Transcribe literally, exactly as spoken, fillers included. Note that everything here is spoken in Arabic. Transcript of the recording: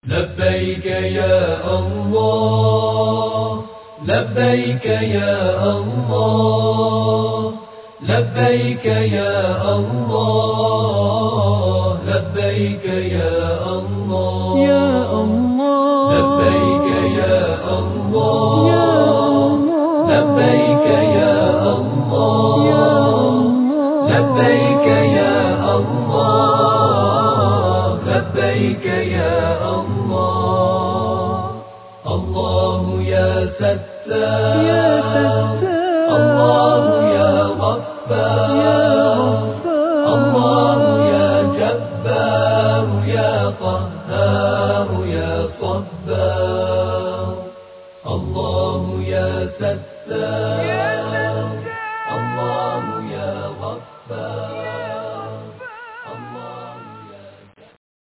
لبيك يا الله لبيك يا الله لبيك يا الله لبيك يا الله يا الله لبيك يا الله يا الله لبيك يا الله يا الله لبيك يا الله لبيك يا الله الله يا ستار يا ستار الله يا يا غفار غفار الله يا جبار يا قهار يا صبار الله يا ستار